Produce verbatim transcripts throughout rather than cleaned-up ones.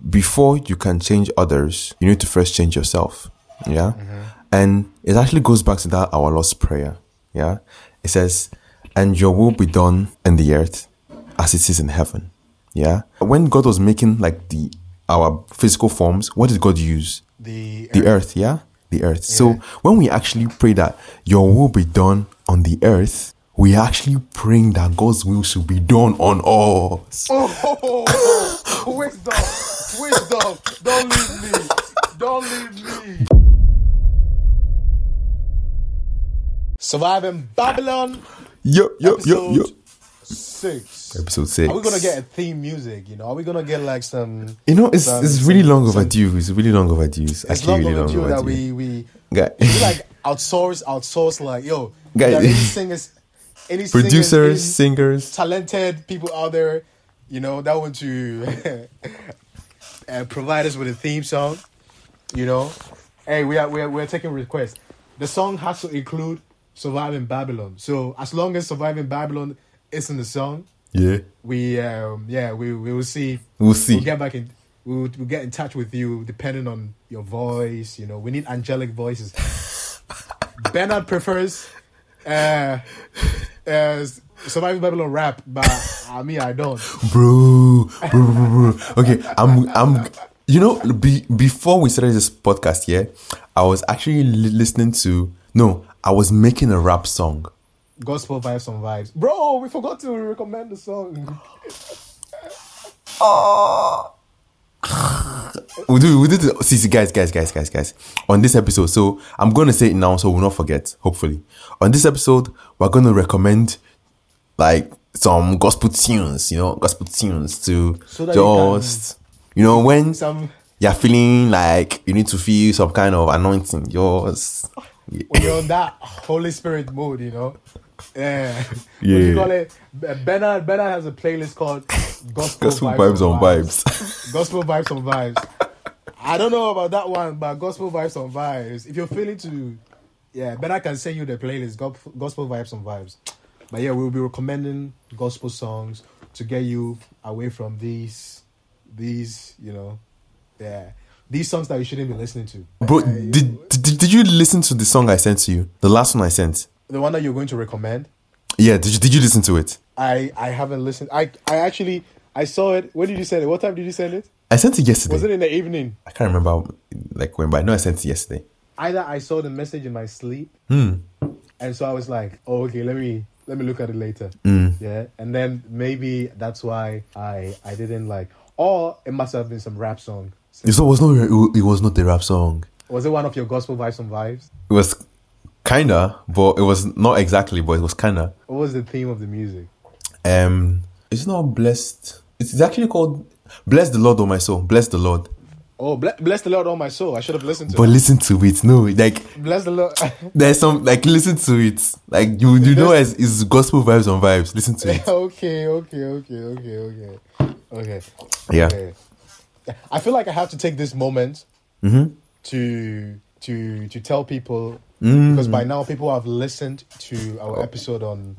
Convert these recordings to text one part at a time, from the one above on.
before you can change others, you need to first change yourself. Yeah. Mm-hmm. And it actually goes back to that our Lord's Prayer. Yeah. It says, and your will be done in the earth as it is in heaven. Yeah. When God was making like the our physical forms, what did God use? The The earth. earth, yeah? The earth. Yeah. So when we actually pray that your will be done on the earth, we are actually praying that God's will should be done on us. Oh, oh, oh, oh. Wisdom. Wisdom. Don't leave me. Don't leave me. Surviving Babylon. Yup, yup, yup, yup. Episode six. Episode six. Are we gonna get a theme music? You know, are we gonna get like some? You know, it's some, it's really some, long some, overdue. It's really long overdue. It's, It's actually long really long overdue overdue. that we we Guy. we like outsource outsource like yo. Guy. There are any singers, any Producers, singers, singers. any talented people out there, you know, that want to uh, provide us with a theme song. You know, hey, we are we are we're taking requests. The song has to include Surviving Babylon. So as long as Surviving Babylon is in the song, Yeah. we um yeah we we will see. We'll see. We'll get back in. We'll, we'll get in touch with you depending on your voice. You know, we need angelic voices. Bernard prefers uh, uh, Surviving Babylon rap, but I mean I don't. Bro, bro, bro, bro. Okay, I'm, I'm. You know, be, before we started this podcast, yeah, I was actually li- listening to. No, I was making a rap song. Gospel vibes on vibes, bro. We forgot to recommend the song. Oh. we do, we do. The, see, see, guys, guys, guys, guys, guys. On this episode, so I'm gonna say it now, so we'll not forget. Hopefully, on this episode, we're gonna recommend like some gospel tunes. You know, gospel tunes to So that you just. You know, when Some you're feeling like you need to feel some kind of anointing, yours. when you're on that Holy Spirit mode, you know. Yeah. Yeah. What do you call it? Bernard Bernard has a playlist called Gospel, Gospel Vibes, vibes on on Vibes. vibes. Gospel Vibes on Vibes. I don't know about that one, but Gospel Vibes on Vibes. If you're feeling to, yeah, Bernard can send you the playlist, Go- Gospel Vibes on Vibes. But yeah, we'll be recommending gospel songs to get you away from these, these, you know, yeah, these songs that you shouldn't be listening to. Bro, did, did did you listen to the song I sent to you? The last one I sent. The one that you're going to recommend. Yeah, did you did you listen to it? I, I haven't listened. I I actually I saw it. When did you send it? What time did you send it? I sent it yesterday. Was it in the evening? I can't remember like when, but I know I sent it yesterday. Either I saw the message in my sleep, Hmm. and so I was like, "Oh, okay, let me let me look at it later." Mm. Yeah, and then maybe that's why I I didn't like. Or it must have been some rap song. It was not. It was not the rap song. Was it one of your gospel vibes and vibes? It was kinda, but it was not exactly. But it was kinda. What was the theme of the music? Um, it's not blessed. It's actually called "Bless the Lord, oh my soul." Bless the Lord. Oh, bless, bless the Lord, all my soul. I should have listened to But it. listen to it. No, like Bless the Lord. there's some like listen to it. Like you you know as it's gospel vibes on vibes. Listen to it. okay, okay, okay, okay, okay, okay. Yeah. Okay. I feel like I have to take this moment Mm-hmm. to to to tell people Mm. because by now people have listened to our episode on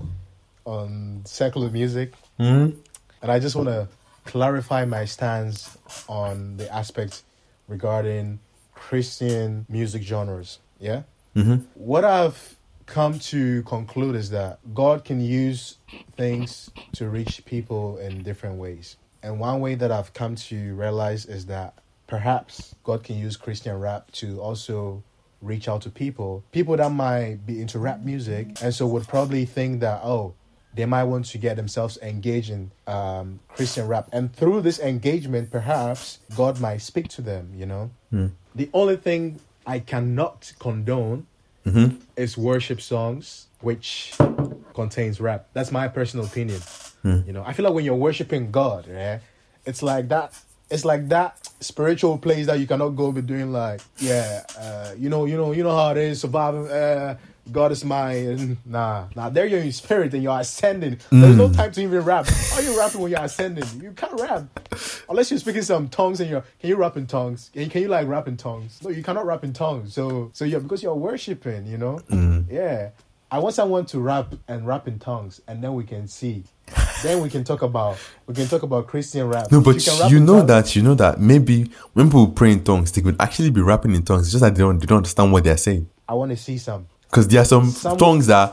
on secular music, Mm. and I just want to clarify my stance on the aspects regarding Christian music genres. Yeah. Mm-hmm. What I've come to conclude is that God can use things to reach people in different ways. And one way that I've come to realize is that perhaps God can use Christian rap to also reach out to people, people that might be into rap music, and so would probably think that, oh, they might want to get themselves engaged in um, Christian rap. And through this engagement, perhaps God might speak to them, you know? Mm. The only thing I cannot condone Mm-hmm. is worship songs, which contains rap. That's my personal opinion. Mm. You know, I feel like when you're worshiping God, yeah, it's like that. It's like that spiritual place that you cannot go be doing like, yeah, uh, you know, you know, you know how it is surviving. Uh, God is mine. Nah, nah. There you're in spirit and you're ascending. There's no time to even rap. How are you rapping when you're ascending? You can't rap unless you're speaking some tongues and you're. Can you rap in tongues? Can you, can you like rap in tongues? No, you cannot rap in tongues. So, so yeah, because you're worshiping, you know. Mm. Yeah, I want someone to rap and rap in tongues, and then we can see then we can talk about we can talk about Christian rap. No, If but you, can rap you in know tongues- that you know that maybe when people pray in tongues, they could actually be rapping in tongues. It's just that they don't they don't understand what they're saying. I want to see some. Because there are some, Some- tongues that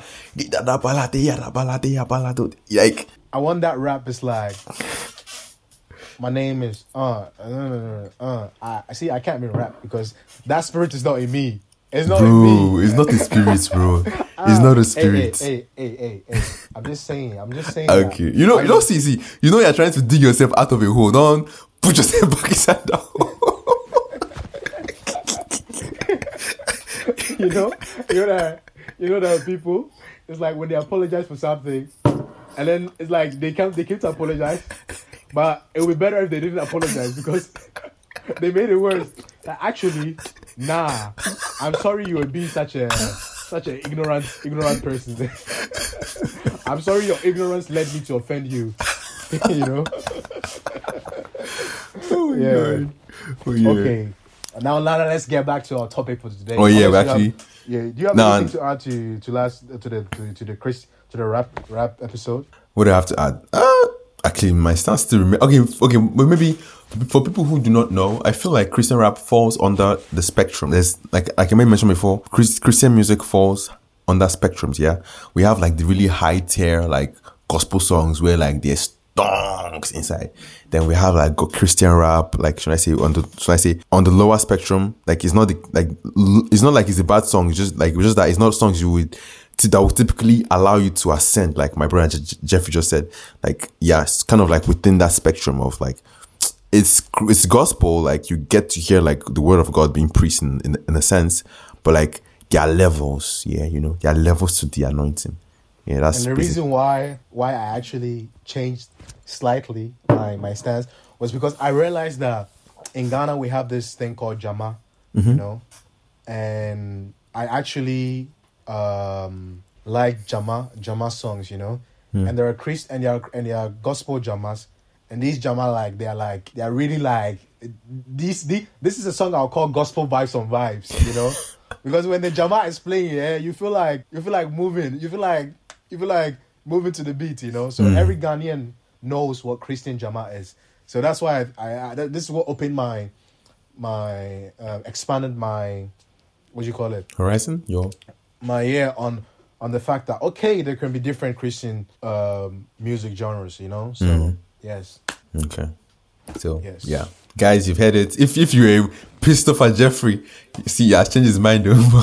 like I want that rap is like, my name is uh uh uh. uh. I I see. I can't even rap because that spirit is not in me. It's not in bro, me. it's not the spirits, bro. It's not the Hey, spirits. hey, hey, hey, hey, hey. I'm just saying. I'm just saying. that. Okay, you know, I you know, see, see, you know, you're trying to dig yourself out of a hole. Don't put yourself back inside the hole. you know, you know that you know that people. It's like when they apologize for something, and then it's like they come, they keep to apologize, but it would be better if they didn't apologize because they made it worse. Like, actually, nah, I'm sorry you would be such a such an ignorant ignorant person. I'm sorry your ignorance led me to offend you. you know. Oh my Yeah. god. Oh yeah. Okay. Now, now let's get back to our topic for today. Oh yeah, we Unless you actually. have- yeah. Do you have Nah, anything to add to to last to the to, to the Chris to the rap rap episode? What do I have to add? Uh, actually, my stance still remain. Okay, okay, but maybe for people who do not know, I feel like Christian rap falls under the spectrum. There's like like I mentioned before, Chris, Christian music falls under spectrums. Yeah, we have like the really high tier like gospel songs where like there's stonks inside. Then we have like go- Christian rap, like should I say on the should I say on the lower spectrum? Like it's not the, like l- it's not like it's a bad song. It's just like it's just that it's not songs you would t- that would typically allow you to ascend. Like my brother J- Jeffrey just said, like yeah, it's kind of like within that spectrum of like it's it's gospel. Like you get to hear like the word of God being preached in in, in a sense, but like there are levels. Yeah, you know, there are levels to the anointing. Yeah, that's And the basic. reason why why I actually changed slightly my my stance was because I realized that in Ghana we have this thing called Jama, Mm-hmm. you know, and I actually um like Jama Jama songs, you know, Mm. and there are Christ and there are and there are gospel Jamas, and these Jama like they are like they are really like these the this is a song I'll call gospel vibes on vibes, you know, because when the Jama is playing, yeah, you feel like you feel like moving, you feel like you feel like moving to the beat, you know. So Mm. every Ghanaian knows what Christian Jama is. So that's why I, I, I that- this is what opened my my uh, expanded my what do you call it Horizon, yo. my ear on on the fact that okay there can be different Christian um, music genres, you know. So Mhm. yes, Okay. So Yes. yeah, guys, you've heard it. If if you're pissed off at Jeffrey, you see, he has changed his mind. Though.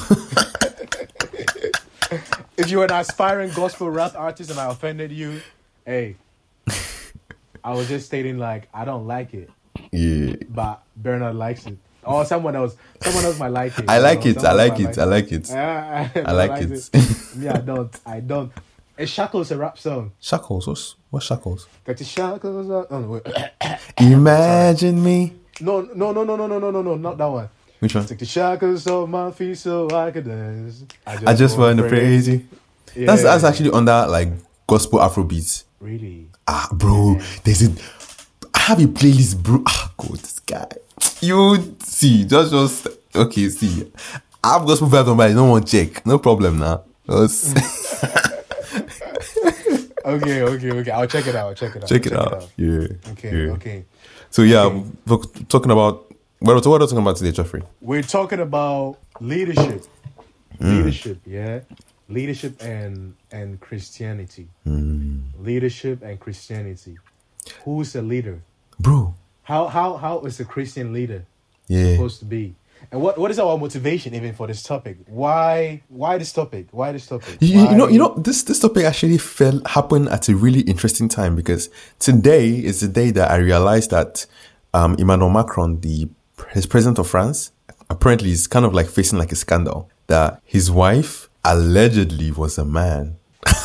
if you're an aspiring gospel rap artist and I offended you, hey, I was just stating like I don't like it, yeah, but Bernard likes it. Or someone else, someone else might like it. I you like know? it. I Someone like might it. I like it. Yeah, I like likes it. Me, I don't. I don't. It's Shackles a rap song. Shackles. What's what shackles? Got your shackles on. Oh, wait. Imagine me. No, no, no, no, no, no, no, no, no, not that one. Which one? Take the shackles off my feet so I can dance. I just want to praise you. Yeah. That's that's actually under like gospel Afrobeats. Really. Ah, bro, there's a. I have a playlist, bro. Ah, God, this guy. You see, just just okay. See, I have gospel vibes on my. You don't want to check? No problem now. Just Okay, okay, okay. I'll check it out. I'll check it out. check it I'll out. Yeah. Okay, yeah. okay. So yeah, Okay. we're talking about what are, what are we talking about today, Jeffrey? We're talking about leadership. Mm. Leadership, yeah. Leadership and and Christianity. Mm. Leadership and Christianity. Who's a leader? Bro. How how how is a Christian leader Yeah. supposed to be? And what, what is our motivation even for this topic? Why why this topic? Why this topic? You, you Why- know, you know, this this topic actually fell happened at a really interesting time because today is the day that I realized that um, Emmanuel Macron, the his president of France, apparently is kind of like facing like a scandal that his wife allegedly was a man.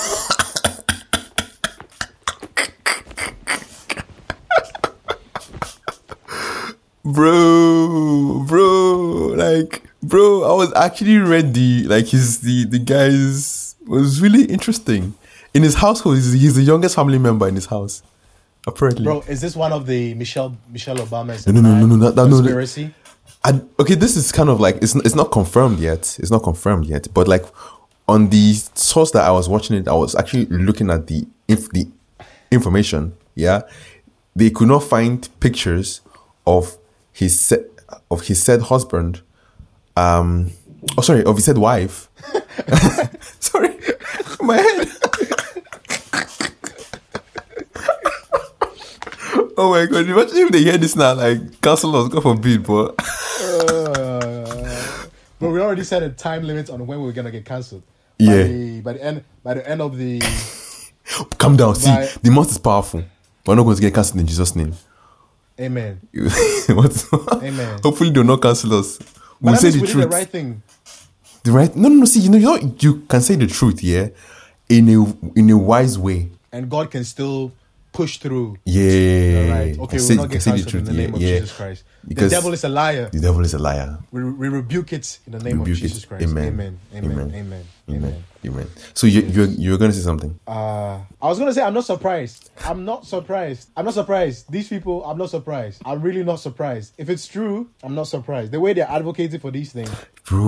Bro, bro, like, bro, I was actually ready. Like, his the the guys was really interesting. In his household, he's, he's the youngest family member in his house, apparently. Bro, is this one of the Michelle Michelle Obama's No, no, no, no, no, that- that- no, no. conspiracy? I, okay, this is kind of like it's it's not confirmed yet. It's not confirmed yet, but like on the source that I was watching it, I was actually looking at the if the information. Yeah, they could not find pictures of his sa- of his said husband. Um, oh, sorry, of his said wife. Sorry, my head. Oh my god! Imagine if they hear this now, like cancel us, God forbid, but. uh, but we already set a time limit on when we're gonna get cancelled. Yeah. By the, by the end, by the end of the. Calm down. See, by, the most is powerful. We're not going to get cancelled in Jesus' name. Amen. What? Amen. Hopefully, they'll not cancel us. We'll but say the we truth. did the right thing. The right? No, no, no. See, you know, you know, you can say the truth, yeah, in a in a wise way. And God can still push through. Yeah. All right. Okay, say, we'll not get say the cancelled in truth, the name yeah, of yeah. Jesus Christ. Because the devil is a liar. The devil is a liar. We, we rebuke it in the name Rebuke of Jesus it. Christ. Amen. Amen. Amen. Amen. Amen. Amen. Amen. Amen. So you you're you're going to say something? Uh, I was gonna say I'm not surprised. I'm not surprised. I'm not surprised. These people, I'm not surprised. I'm really not surprised. If it's true, I'm not surprised. The way they're advocating for these things,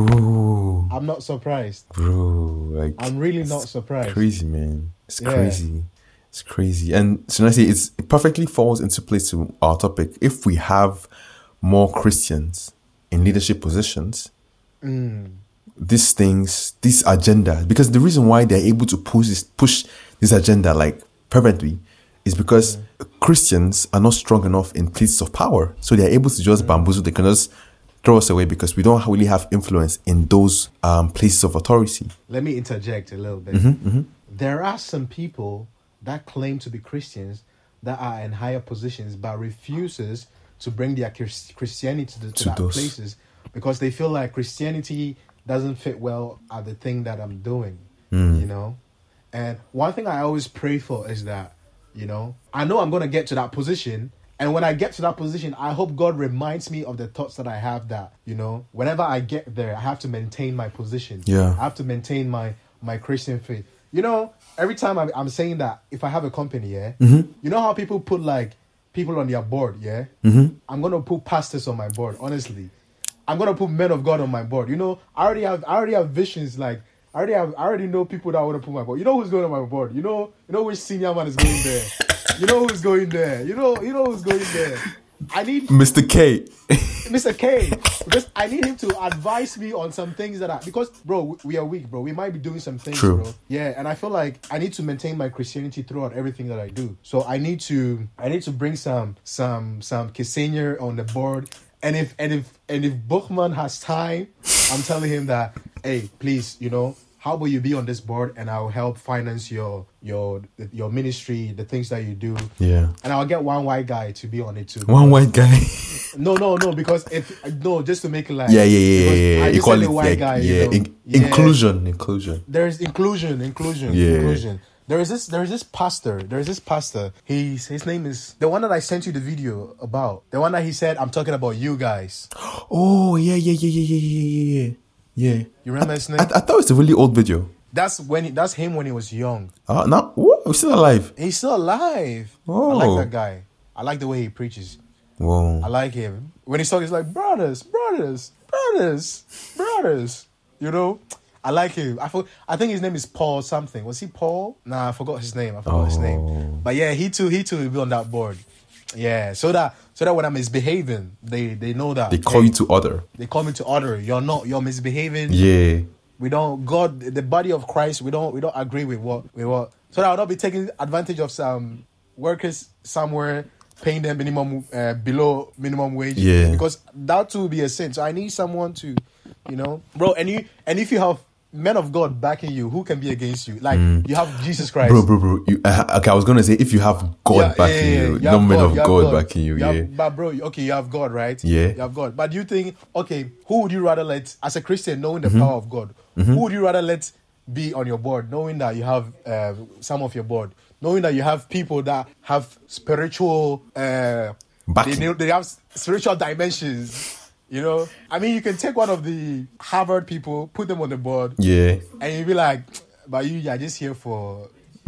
bro. I'm not surprised. Bro, like I'm really not surprised. Crazy, man. It's Yeah. crazy. It's crazy. And so I say it's, it perfectly falls into place to our topic. If we have more Christians in leadership positions, Mm. these things, this agenda, because the reason why they're able to push this, push this agenda like fervently is because mm. Christians are not strong enough in places of power. So they're able to just mm. bamboozle. They can just throw us away because we don't really have influence in those um, places of authority. Let me interject a little bit. Mm-hmm, mm-hmm. There are some people that claim to be Christians that are in higher positions but refuses to bring their Christianity to, the, to, to that those. places because they feel like Christianity doesn't fit well at the thing that I'm doing, mm. you know? And one thing I always pray for is that, you know, I know I'm going to get to that position. And when I get to that position, I hope God reminds me of the thoughts that I have that, you know, whenever I get there, I have to maintain my position. Yeah. I have to maintain my, my Christian faith. You know, every time I'm, I'm saying that, if I have a company, yeah, mm-hmm. you know how people put like people on their board, yeah? Mm-hmm. I'm going to put pastors on my board, honestly. I'm going to put men of God on my board. You know, I already have I already have visions, like, I already have, I already know people that I want to put on my board. You know who's going on my board? You know, you know which senior man is going there. You know who's going there. You know, you know who's going there. I need Mister K. Mister K, because I need him to advise me on some things that I, because bro, we are weak, bro. We might be doing some things, True. bro. Yeah, and I feel like I need to maintain my Christianity throughout everything that I do. So I need to, I need to bring some, some, some Kissinger on the board. And if, and if, and if Buchman has time, I'm telling him that, hey, please, you know, how about you be on this board and I'll help finance your your your ministry, the things that you do. Yeah. And I'll get one white guy to be on it too. One white guy. No, no, no, because if no, just to make it like yeah, yeah, yeah, yeah, yeah. I just said Equality, a white yeah, guy, yeah. you know? In- yeah. Inclusion, inclusion. There is inclusion, inclusion, Yeah. inclusion. There is this, there is this pastor. There is this pastor. He's his name is the one that I sent you the video about. The one that he said, "I'm talking about you guys." Oh yeah, yeah, yeah, yeah, yeah, yeah, yeah. Yeah. You remember I, his name? I, I thought it was a really old video. That's when he, that's him when he was young. Uh, now, what? He's still alive. He's still alive. Oh. I like that guy. I like the way he preaches. Whoa. I like him. When he's talking, he's like, brothers, brothers, brothers, brothers. You know? I like him. I for, I think his name is Paul something. Was he Paul? Nah, I forgot his name. I forgot Oh. his name. But yeah, he too, he too will be on that board. Yeah. So that so that when I'm misbehaving, they, they know that. They call hey, you to order. They call me to order. You're not, you're misbehaving. Yeah. We don't, God, the body of Christ, we don't we don't agree with what with what. So that I'll not be taking advantage of some workers somewhere, paying them minimum uh, below minimum wage. Yeah. Because that too will be a sin. So I need someone to, you know, bro. And you and if you have men of God backing you, who can be against you? Like Mm. you have Jesus Christ, Bro, bro, bro. You, uh, okay, I was gonna say if you have God Yeah, backing yeah, yeah, you, you no have men God, of you have God, God. backing you. You yeah. have- but bro, okay, you have God, right? Yeah. You have God. But do you think, okay, who would you rather let, as a Christian, knowing the Mm-hmm. power of God, who would you rather let be on your board, knowing that you have uh, some of your board, knowing that you have people that have spiritual, uh, Backing. they, know- they have spiritual dimensions. You know, I mean, you can take one of the Harvard people, put them on the board, Yeah. and you'll be like, but you, you're just here for,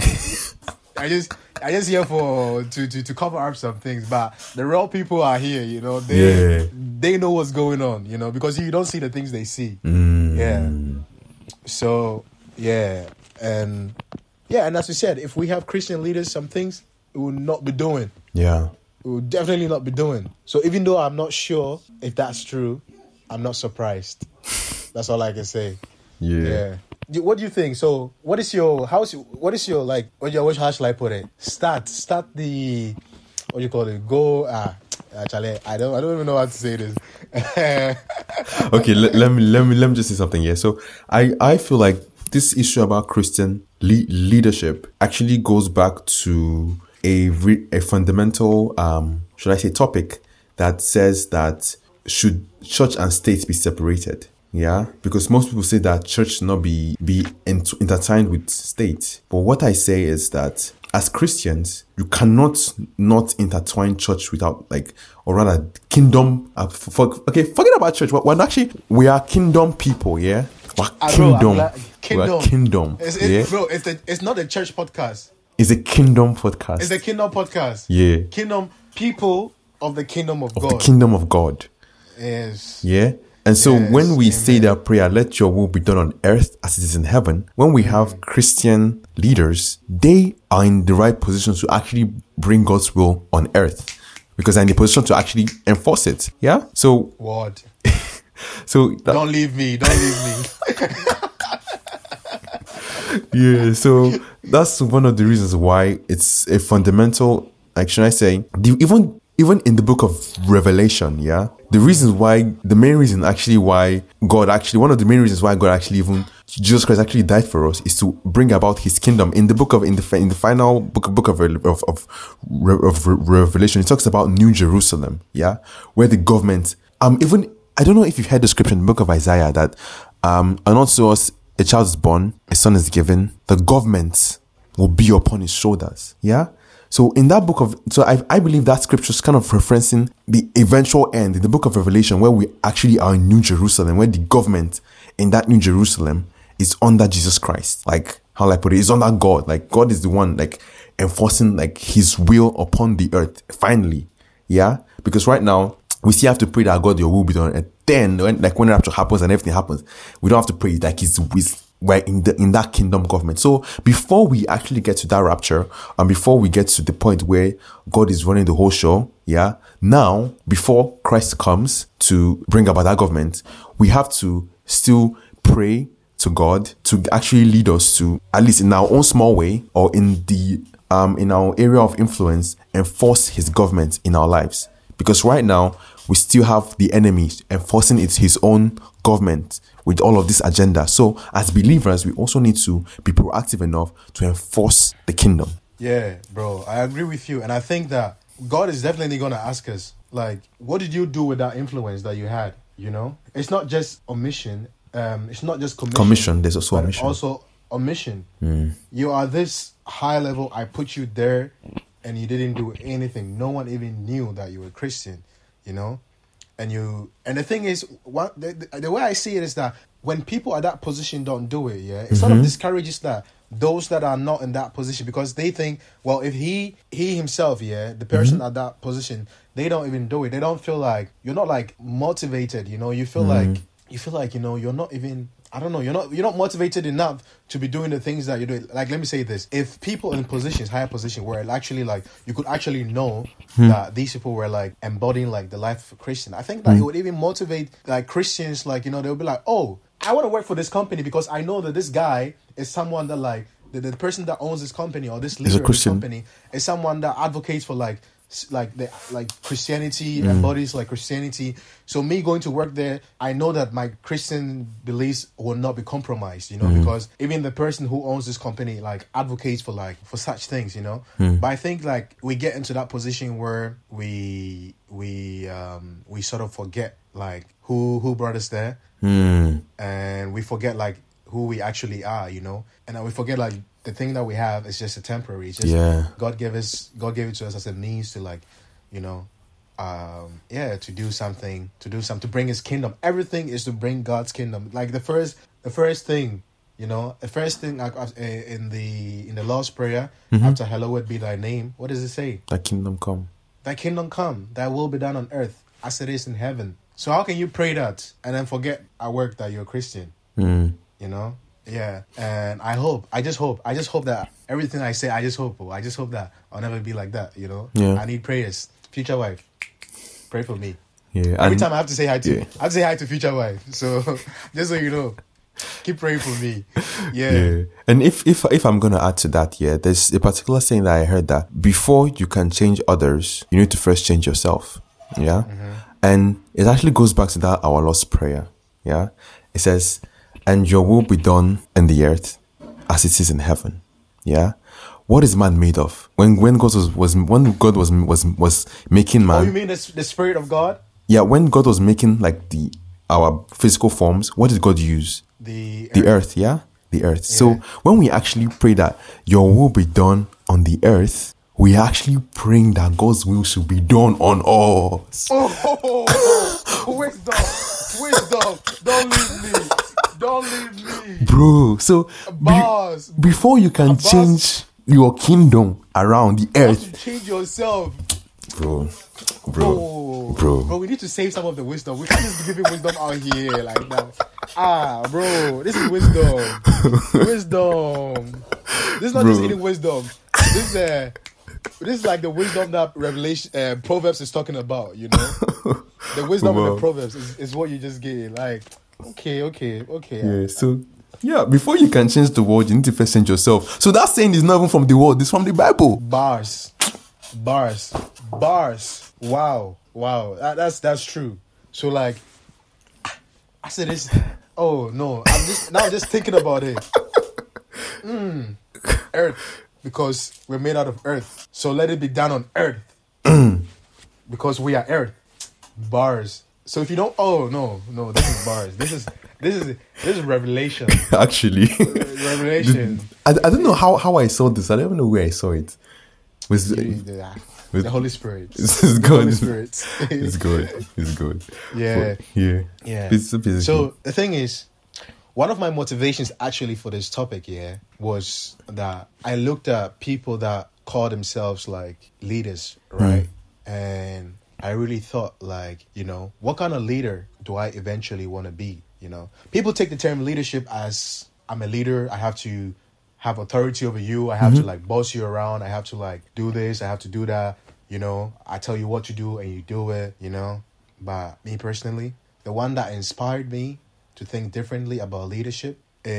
I just, I just here for, to, to, to cover up some things, but the real people are here, you know, they, Yeah. they know what's going on, you know, because you don't see the things they see. Mm. Yeah. So, yeah. And, yeah, and as we said, if we have Christian leaders, some things, it will not be doing. Yeah. It will definitely not be doing. So even though I'm not sure if that's true, I'm not surprised. That's all I can say. Yeah. Yeah. Do- What do you think? So, what is your how's your, what is your like? What your how shall I put it? Start start the what do you call it? Go ah. Actually, I don't I don't even know how to say this. Okay, let, let me let me let me just say something here. So I I feel like this issue about Christian le- leadership actually goes back to a re- a fundamental um should I say topic that says that should church and state be separated? Yeah, because most people say that church should not be be int- intertwined with state. But what I say is that as Christians, you cannot not intertwine church without like, or rather, kingdom. Uh, for, okay, forget about church. We're, we're actually we are kingdom people. Yeah, we're Ah, bro, I'm kingdom. like- kingdom. We're kingdom. It's, it, yeah, Bro, it's the, it's not a church podcast. it's a kingdom podcast. It's a kingdom podcast. Yeah. Kingdom people of the kingdom of, of God. the kingdom of God. Yes. Yeah. And so Yes, when we say amen. that prayer, let your will be done on earth as it is in heaven, when we have Christian leaders, they are in the right position to actually bring God's will on earth because they're in the position to actually enforce it. Yeah. So, What? so that, Don't leave me. Don't leave me. yeah. So that's one of the reasons why it's a fundamental, like, should I say, the, even, even in the book of Revelation, yeah, the reasons why, the main reason actually why God actually, one of the main reasons why God actually even, Jesus Christ actually died for us is to bring about his kingdom. In the book of, in the, in the final book, book of, of, of, of Revelation, it talks about New Jerusalem, yeah, where the government, um, even, I don't know if you've heard the scripture in the book of Isaiah that, um, and also us, a child is born, a son is given, the government will be upon his shoulders, yeah. So in that book of, so I, I believe that scripture is kind of referencing the eventual end in the book of Revelation where we actually are in New Jerusalem, where the government in that New Jerusalem is under Jesus Christ. Like, how I put it, is under God. Like, God is the one, like, enforcing, like, his will upon the earth, finally. Yeah? Because right now, we still have to pray that God, your will be done. And then, when, like, when rapture happens and everything happens, we don't have to pray like he's with, we're in the in that kingdom government. So before we actually get to that rapture, and before we get to the point where God is running the whole show, yeah, now before Christ comes to bring about that government, we have to still pray to God to actually lead us to, at least in our own small way or in the um in our area of influence, enforce his government in our lives. Because right now we still have the enemy enforcing it's his own government with all of this agenda. So as believers, we also need to be proactive enough to enforce the kingdom. Yeah, bro, I agree with you. And I think that God is definitely going to ask us, like, what did you do with that influence that you had? You know, it's not just omission. Um, it's not just commission. Commission, there's also but omission. also omission. Mm. You are this high level. I put you there and you didn't do anything. No one even knew that you were Christian, you know? And you, and the thing is, what the, the, the way I see it is that when people at that position don't do it, yeah, it Mm-hmm. sort of discourages that those that are not in that position, because they think, well, if he he himself, yeah, the person Mm-hmm. at that position, they don't even do it. They don't feel like, you're not like motivated, you know. You feel Mm-hmm. like you feel like you know you're not even. I don't know. You're not. You're not motivated enough to be doing the things that you're doing. Like, let me say this: if people in positions, higher position, where actually like you could actually know Hmm. that these people were like embodying like the life of a Christian, I think that Hmm. it would even motivate like Christians. Like, you know, they'll be like, oh, I want to work for this company because I know that this guy is someone that like the, the person that owns this company or this leader of this Christian. company is someone that advocates for like s- like the like Christianity, Mm. embodies like Christianity. So me going to work there, I know that my Christian beliefs will not be compromised, you know, Mm. because even the person who owns this company like advocates for like for such things, you know. Mm. But I think like we get into that position where we we um we sort of forget like who who brought us there, Mm. and we forget like who we actually are, you know, and then we forget like the thing that we have is just a temporary. It's just Yeah. God gave us God gave it to us as a means to like, you know, um, yeah, to do something, to do something, to bring His kingdom. Everything is to bring God's kingdom. Like the first, the first thing, you know, the first thing like, uh, in the in the Lord's prayer Mhm. after "Hallowed be Thy name," what does it say? Thy kingdom come. Thy kingdom come, Thy will be done on earth as it is in heaven. So how can you pray that and then forget at work that you're a Christian? Mm. You know, Yeah, and I hope, I just hope, I just hope that everything I say, I just hope, I just hope that I'll never be like that, you know? Yeah. I need prayers. Future wife, pray for me. Yeah. Every and- time I have to say hi to, yeah. I have to say hi to future wife. So, just so you know, keep praying for me. Yeah. Yeah. And if, if if I'm gonna add to that, yeah, there's a particular saying that I heard that before you can change others, you need to first change yourself. Yeah. Mm-hmm. And it actually goes back to that our Lord's Prayer. Yeah. It says, and your will be done in the earth as it is in heaven. Yeah. What is man made of? When when God was, was when God was was was making man. Oh, you mean the, the Spirit of God? Yeah, when God was making like the our physical forms, what did God use? The The earth, yeah? The earth. So Yeah. when we actually pray that your will be done on the earth, we are actually praying that God's will should be done on us. Oh, oh, oh, oh, wisdom, wisdom. Don't leave me. Don't leave me. Bro, so be- Boss. before you can boss. change your kingdom around the You earth, change yourself. bro, bro, Oh, bro. bro, we need to save some of the wisdom. We can't just be giving wisdom out here like that. Ah, bro, this is wisdom. Wisdom. This is not just Bro. any wisdom. This is uh, this is like the wisdom that Revelation, uh, Proverbs is talking about. You know, the wisdom in Wow. the Proverbs is, is what you just get. Like, okay, okay, okay. Yeah, so yeah, before you can change the world, you need to first change yourself. So that saying is not even from the world, it's from the Bible. Bars, bars, bars. Wow, wow. That, that's that's true. So like, I said this. Oh no, I'm just now just thinking about it. Mm, earth, because we're made out of earth. So let it be done on earth, because we are earth. Bars. So if you don't, oh no, no, this is bars. This is this is this is revelation. Actually. Revelation. I, I don't know how, how I saw this. I don't even know where I saw it. Was The, the Holy Spirit. This is The good. Holy Spirit. It's good. It's good. Yeah. But, yeah. Yeah. It's, it's So the thing is, one of my motivations actually for this topic here was that I looked at people that call themselves like leaders, right? And I really thought like, you know, what kind of leader do I eventually want to be? You know, people take the term leadership as I'm a leader. I have to have authority over you. I have to like boss you around. I have to like do this. I have to do that. You know, I tell you what to do and you do it, you know. But me personally, the one that inspired me to think differently about leadership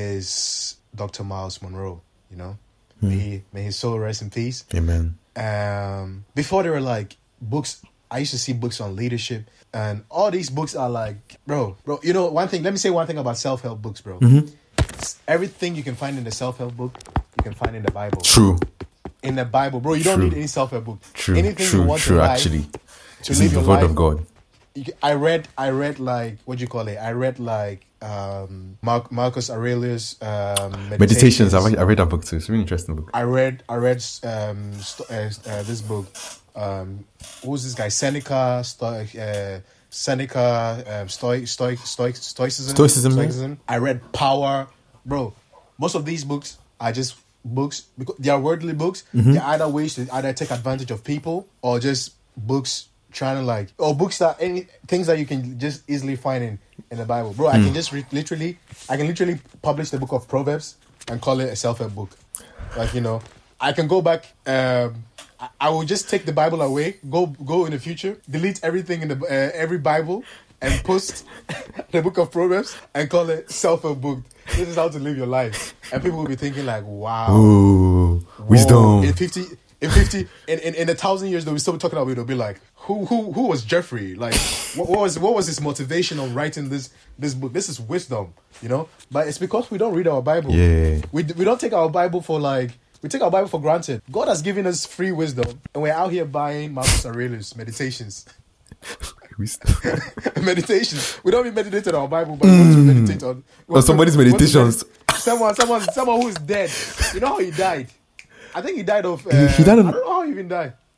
is Doctor Miles Monroe, you know. May, he, may his soul rest in peace. Amen. Um, before there were like books, I used to see books on leadership, and all these books are like, bro, bro, you know, one thing, let me say one thing about self-help books, bro. Everything you can find in the self-help book, you can find in the Bible. True. In the Bible, bro, you don't True. need any self-help book. True. Anything true. you want true. in life Actually, to this live is the your word life, of God. you can- I read, I read like, what do you call it? I read like um, Mar- Marcus Aurelius um, Meditations. Meditations. I read, I read that book too. It's a really interesting book. I read, I read um, st- uh, uh, this book. Um, who's this guy? Seneca, Sto- uh, Seneca, um, Stoic, Stoic, Stoic, Stoicism. Stoicism, yeah. Stoicism. I read Power, bro. Most of these books are just books because they are worldly books. Mm-hmm. They're either ways to either take advantage of people or just books trying to like or books that any things that you can just easily find in in the Bible, bro. I Mm. can just re- literally, I can literally publish the book of Proverbs and call it a self-help book. Like, you know, I can go back. Um, I, I will just take the Bible away, go go in the future, delete everything in the uh, every Bible, and post the book of Proverbs and call it self-help book. This is how to live your life, and people will be thinking like, wow, Ooh, whoa. wisdom. In fifty, in fifty, in, in, in a thousand years, they'll be still talking about it. They'll be like, who who who was Jeffrey? Like, what, what was what was his motivation on writing this this book? This is wisdom, you know. But it's because we don't read our Bible. Yeah. We we don't take our Bible for like. We take our Bible for granted. God has given us free wisdom, and we're out here buying Marcus Aurelius Meditations. Wisdom. Meditations. We don't even meditate on our Bible, but we want to meditate on Or somebody's we want to meditations. medit- someone, someone, someone who's dead. You know how he died? I think he died of. Uh, He- he died of- I don't know how he even died.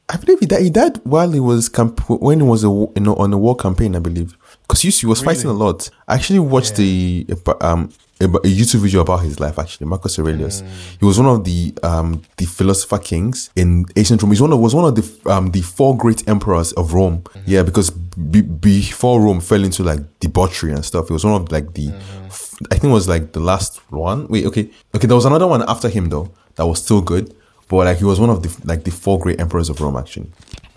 I believe he died. He died while he was camp- when he was a, you know, on a war campaign, I believe, because he, he was Really? fighting a lot. I actually watched Yeah. the um a, a YouTube video about his life. Actually, Marcus Aurelius. Mm. He was one of the um the philosopher kings in ancient Rome. He's one of was one of the um the four great emperors of Rome. Mm-hmm. Yeah, because be, before Rome fell into like debauchery and stuff, he was one of like the Mm-hmm. f- I think it was like the last one. Wait, okay, okay. There was another one after him though that was still good. But like he was one of the like the four great emperors of Rome, actually.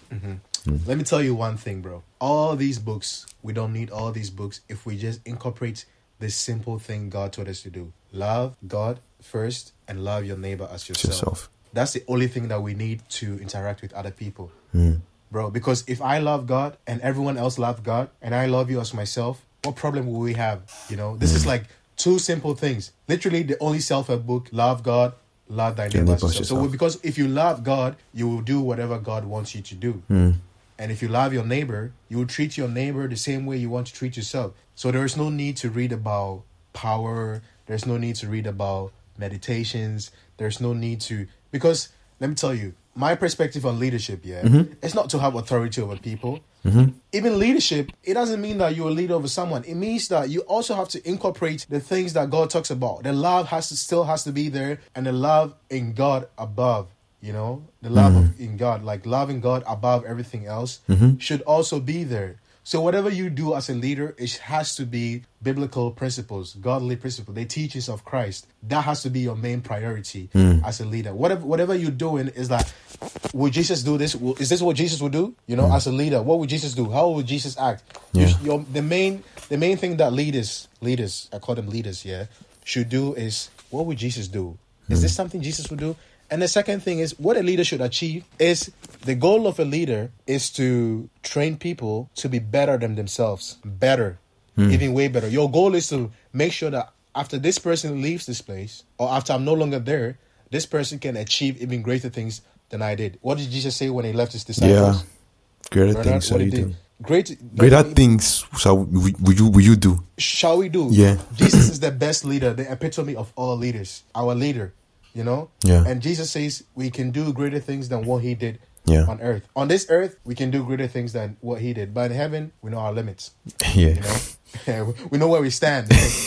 Let me tell you one thing, bro. All these books, we don't need all these books if we just incorporate this simple thing God told us to do. Love God first and love your neighbor as yourself. Yourself. That's the only thing that we need to interact with other people. Mm. Bro, because if I love God and everyone else love God and I love you as myself, what problem will we have? You know, this is like two simple things. Literally the only self-help book, love God, love thy Your neighbor neighbor as as yourself. So yourself. because if you love God, you will do whatever God wants you to do. Mm. And if you love your neighbor, you will treat your neighbor the same way you want to treat yourself. So there is no need to read about power. There's no need to read about meditations. There's no need to... Because, let me tell you, my perspective on leadership, yeah, Mm-hmm. it's not to have authority over people. Even leadership, it doesn't mean that you're a leader over someone. It means that you also have to incorporate the things that God talks about. The love has to still has to be there, and the love in God above. You know, the love of, in God, like loving God above everything else, should also be there. So whatever you do as a leader, it has to be biblical principles, godly principles, the teachings of Christ. That has to be your main priority as a leader. Whatever whatever you're doing is like, would Jesus do this? Will- Is this what Jesus would do? You know, as a leader, what would Jesus do? How would Jesus act? You Yeah. sh- your, the main the main thing that leaders leaders I call them leaders, yeah, should do is, what would Jesus do? Is this something Jesus would do? And the second thing is, what a leader should achieve is, the goal of a leader is to train people to be better than themselves. Better. Even way better. Your goal is to make sure that after this person leaves this place, or after I'm no longer there, this person can achieve even greater things than I did. What did Jesus say when he left his disciples? Yeah. Greater Bernard, things shall what you did he do. Great, Greater things shall we, will you will you do? shall we do? Yeah. Jesus is the best leader, the epitome of all leaders, our leader, you know? Yeah. And Jesus says we can do greater things than what he did Yeah. on earth. On this earth, we can do greater things than what he did. But in heaven, we know our limits, Yeah. you know? We know where we stand.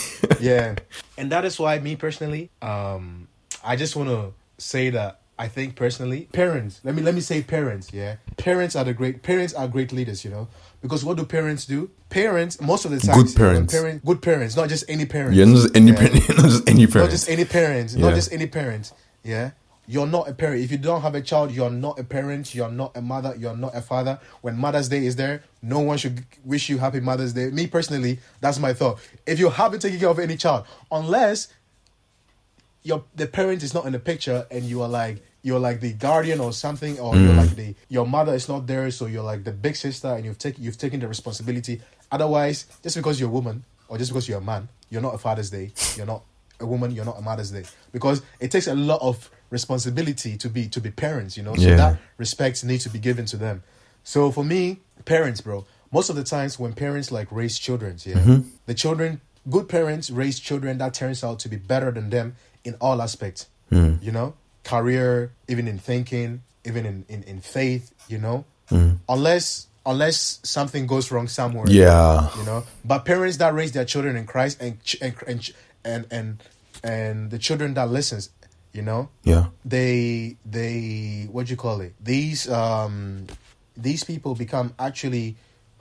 Yeah. And that is why, me personally, um, I just want to say that I think personally, parents, let me let me say parents, yeah. Parents are the great parents are great leaders, you know. Because what do parents do? Parents, most of the time, Good parents. parent, good parents, not just any parents. Yeah, not just any Yeah. parent, not just any Not parent. just any parents. Yeah. Not just any parents. Yeah. You're not a parent. If you don't have a child, you're not a parent. You're not a mother. You're not a father. When Mother's Day is there, no one should wish you Happy Mother's Day. Me personally, that's my thought. If you haven't taken care of any child, unless your the parent is not in the picture and you are like you're like the guardian or something, or you're like the your mother is not there, so you're like the big sister and you've taken you've taken the responsibility. Otherwise, just because you're a woman or just because you're a man, you're not a Father's Day. You're not a woman. You're not a Mother's Day, because it takes a lot of responsibility to be to be parents. You know, so Yeah. that respect needs to be given to them. So for me, parents, bro, most of the times when parents like raise children, yeah, the children, good parents raise children that turns out to be better than them in all aspects. You know, career, even in thinking, even in, in, in faith, you know, unless unless something goes wrong somewhere. Yeah. You know, but parents that raise their children in Christ and ch- and and and and, and the children that listens, you know, Yeah. they they what do you call it? These um these people become actually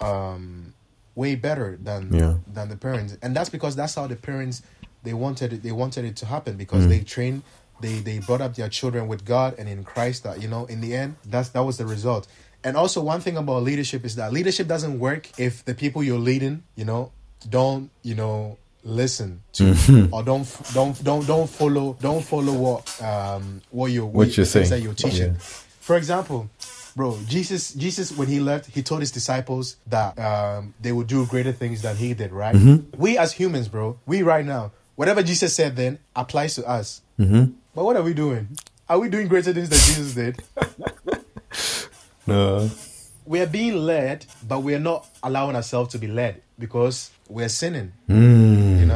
um way better than Yeah. than the parents, and that's because that's how the parents they wanted it they wanted it to happen, because they trained they they brought up their children with God and in Christ, that, you know, in the end that's that was the result. And also, one thing about leadership is that leadership doesn't work if the people you're leading, you know, don't you know listen to or don't don't don't don't follow don't follow what um what you What you're the things saying. that you're teaching. Yeah. For example, bro, Jesus Jesus when he left, he told his disciples that um they would do greater things than he did, right? We as humans, bro, we right now, whatever Jesus said then applies to us. Mm-hmm. But what are we doing? Are we doing greater things than Jesus did? No. We are being led, but we are not allowing ourselves to be led because we're sinning. Mm. You know,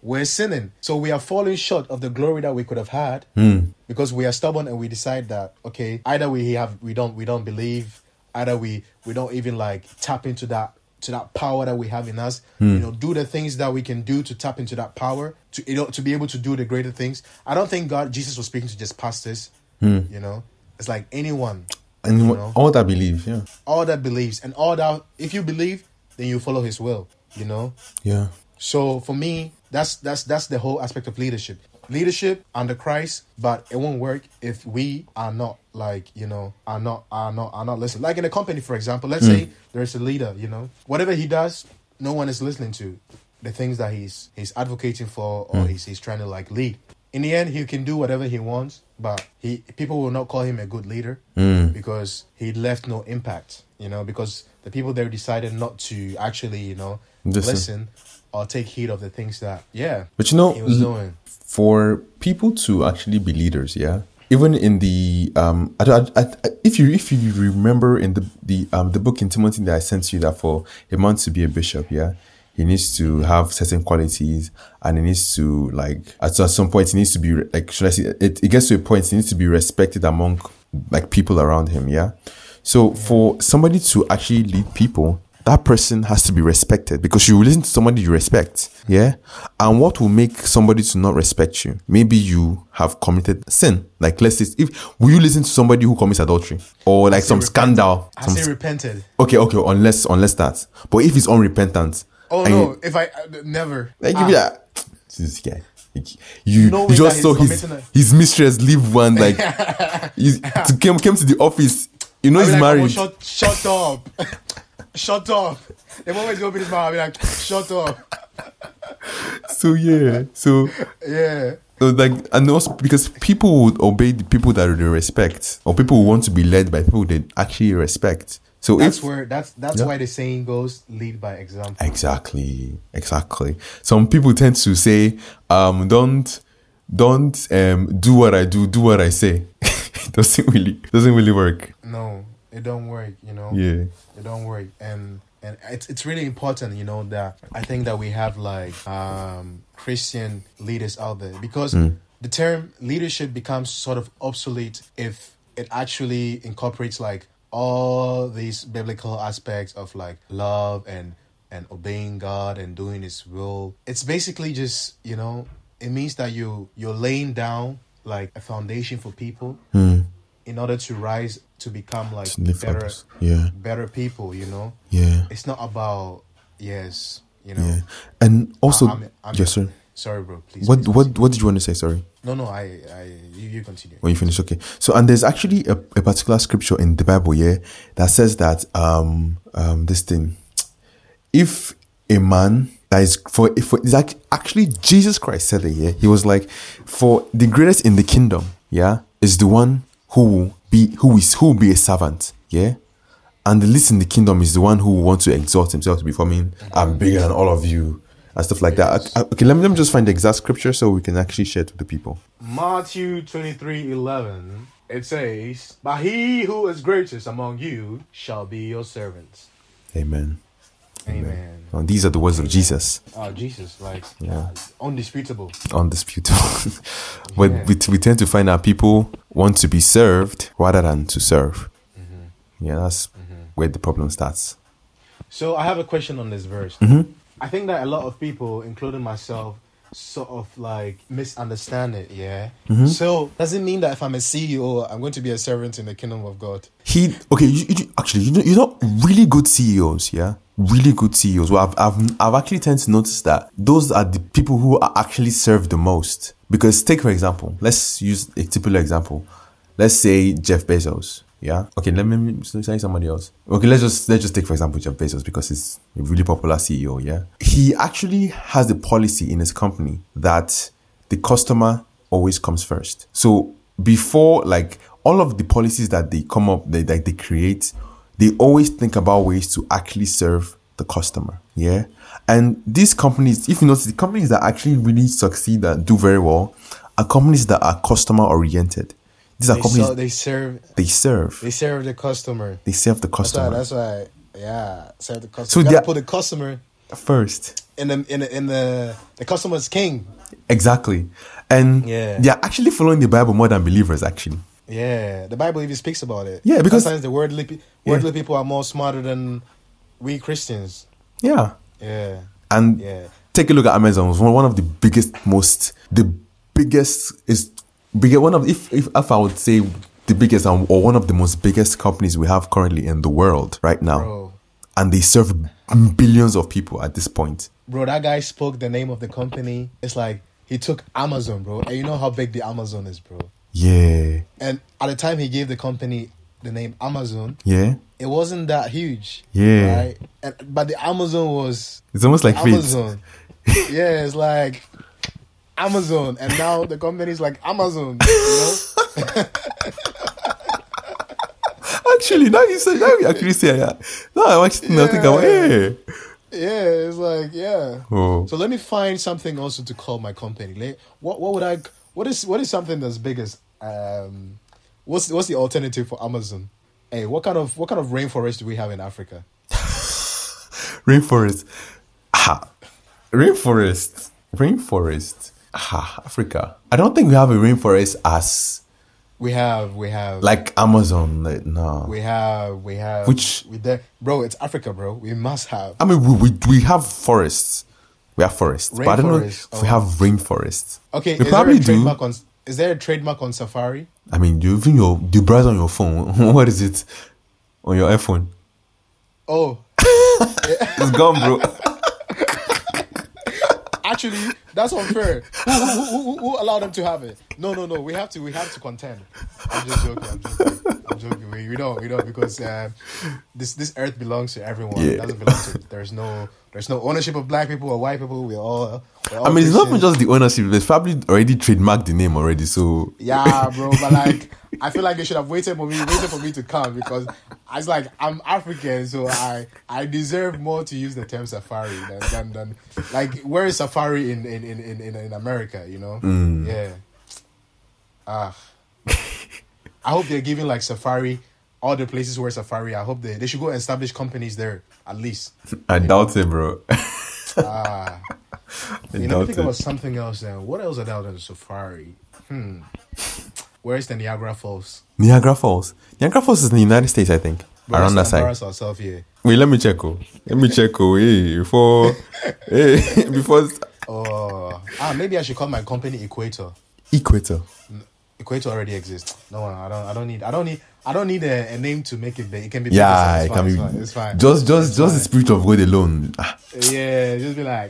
we're sinning. So we are falling short of the glory that we could have had Mm. because we are stubborn and we decide that, okay, either we have we don't we don't believe, either we we don't even like tap into that to that power that we have in us. You know, do the things that we can do to tap into that power to you know to be able to do the greater things. I don't think God Jesus was speaking to just pastors. You know, it's like anyone. And you what- know? all that believe, yeah. all that believes and all that if you believe, then you follow his will, you know. Yeah. So for me, that's that's that's the whole aspect of leadership. Leadership under Christ, but it won't work if we are not like, you know, are not are not are not listening. Like in a company, for example, let's say there's a leader, you know, whatever he does, no one is listening to the things that he's he's advocating for or he's he's trying to like lead. In the end, he can do whatever he wants, but he people will not call him a good leader because he left no impact, you know, because the people there decided not to actually, you know, Listen. listen or take heed of the things that, yeah, But you know, he was l- doing. for people to actually be leaders, yeah. Even in the um, I, don't- I, I, if you if you remember in the the um the book in Timothy that I sent you, that for a man to be a bishop, yeah, he needs to have certain qualities, and he needs to like at, at some point he needs to be re- like should I say it, it gets to a point he needs to be respected among like people around him, yeah. So for somebody to actually lead people, that person has to be respected because you listen to somebody you respect, yeah. And what will make somebody to not respect you? Maybe you have committed sin. Like let's say, if will you listen to somebody who commits adultery or like Has he some repented? scandal? Has Some, he repented? okay, okay, unless unless that. But if he's unrepentant, Oh and no! you- If I uh, never, like Ah, you be like, this guy. Like, you, Knowing you that just he's saw his committing his mistress leave one like he to came came to the office. You know I'll be he's like, "Oh, married. shut, shut up, shut up. The moment you open his mouth, I'll be like, shut up. So yeah, so Yeah. so like, and also because people would obey the people that they respect, or people who want to be led by people they actually respect. So That's if where that's that's Yeah. why the saying goes, lead by example. exactly, exactly, some people tend to say, um, don't don't um do what I do, do what I say. It doesn't really doesn't really work. No, it don't work, you know. Yeah. It don't work. And and it's it's really important, you know, that I think that we have like um Christian leaders out there because the term leadership becomes sort of obsolete if it actually incorporates like all these biblical aspects of like love and and obeying God and doing his will. It's basically just, you know, it means that you you're laying down like a foundation for people in order to rise to become like To live for better others. Yeah. better people, you know. Yeah. It's not about yes, you know. Yeah. And also, I- I'm- I'm- yes, sir. Sorry, bro. Please. What please what continue. what did you want to say? Sorry. No, no. I, I, you, you continue. When you finish, okay. So, and there's actually a, a particular scripture in the Bible, yeah, that says that um um this thing, if a man that is for if for, it's act- actually Jesus Christ said it, yeah, he was like, for the greatest in the kingdom, yeah, is the one who will be who is who will be a servant, yeah, and the least in the kingdom is the one who will want to exalt himself to becoming I'm bigger than all of you and stuff like that. Okay, okay, let me let me just find the exact scripture so we can actually share it with the people. Matthew twenty-three eleven. It says, "But he who is greatest among you shall be your servant." Amen. Amen. And these are the words of Jesus. Oh, Jesus, like Yeah. undisputable. Undisputable. But Yeah. we, we tend to find that people want to be served rather than to serve. Yeah, that's where the problem starts. So I have a question on this verse. Mm-hmm. I think that a lot of people, including myself, sort of like misunderstand it. Yeah. Mm-hmm. So does it mean that if I'm a C E O, I'm going to be a servant in the kingdom of God? He okay. You, you, actually, you know, you know, really good C E Os. Yeah, really good C E Os. Well, I've, I've I've actually tend to notice that those are the people who are actually served the most. Because take for example, let's use a typical example. Let's say Jeff Bezos. Yeah. Okay. Let me let me say somebody else. Okay. Let's just let's just take for example Jeff Bezos because he's a really popular C E O. Yeah. He actually has a policy in his company that the customer always comes first. So before like all of the policies that they come up, they like they create, they always think about ways to actually serve the customer. Yeah. And these companies, if you notice, the companies that actually really succeed and do very well are companies that are customer oriented. These are They, companies so, they serve. they serve. They serve the customer. They serve the That's why. customer. That's why. Yeah, serve the customer. So So you they gotta are- put the customer First. In the in the, in the the customer's king. Exactly. And Yeah. they're actually following the Bible more than believers, actually. Yeah, the Bible even speaks about it. Yeah, because- sometimes the worldly pe- worldly people are more smarter than we Christians. Yeah. Yeah, And yeah. take a look at Amazon. It's one one of the biggest, most, the biggest is bigger. One of, if, if, if I would say the biggest um, or one of the most biggest companies we have currently in the world right now. Bro. And they serve billions of people at this point. Bro, that guy spoke the name of the company. It's like he took Amazon, bro. And you know how big the Amazon is, bro. Yeah. And at the time he gave the company the name Amazon, Yeah. it wasn't that huge. Yeah. Right? And, but the Amazon was It's almost like fate. Amazon. Yeah, it's like Amazon. And now the company's like Amazon. You know? Actually, now you say, now you actually say that. No, I'm actually not thinking about it. Yeah, it's like, yeah. Oh. So let me find something also to call my company. Like, what what would I what is what is something that's big as um what's what's the alternative for Amazon? Hey, what kind of what kind of rainforest do we have in Africa? Rainforest. Ah. Rainforest. Rainforest. Ah, Africa. I don't think we have a rainforest as We have we have like Amazon. Like, no. we have we have Which- we there, bro, it's Africa, bro. We must have. I mean, we, we we have forests. We have forests, but I don't know Rainforest, if we oh. have rainforests. Okay, we is probably there a do. trademark on is there a trademark on Safari? I mean, you even your you browse on your phone. What is it on your iPhone? Oh, It's gone, bro. actually, that's unfair. Who, who, who, who, who allowed them to have it? No, no, no. We have to. We have to contend. I'm just joking. I'm joking. I'm joking. We, we don't. We don't because uh, this this earth belongs to everyone. Yeah. It doesn't belong to. There's no. There's no ownership of black people or white people. We're all. We're all I mean, it's not even Christians. just the ownership. They've probably already trademarked the name already. So Yeah, bro. But like, I feel like they should have waited for me, waited for me to come because I was like, I'm African, so I I deserve more to use the term safari than than, than like where is safari in in in in, in, in America? You know? Mm. Yeah. Ah. I hope they're giving like safari all the places where safari. I hope they they should go establish companies there at least. I doubt it, bro. Ah. I You know, doubt think it. about something else then. What else are there than safari? Hmm. Where's the Niagara Falls? Niagara Falls. Niagara Falls is in the United States, I think. Bro, Around that let's side. embarrass ourselves here. Wait, let me check. Oh, let me check. Oh, hey, before, hey, before Oh, ah, maybe I should call my company Equator. Equator. Equator already exists. No, I don't. I don't need. I don't need. I don't need a, a name to make it big. It can be. big Yeah, as it well. can It's be. fine. It's fine. Just, just, It's just the fine. spirit of God alone. Ah, Yeah, just be like,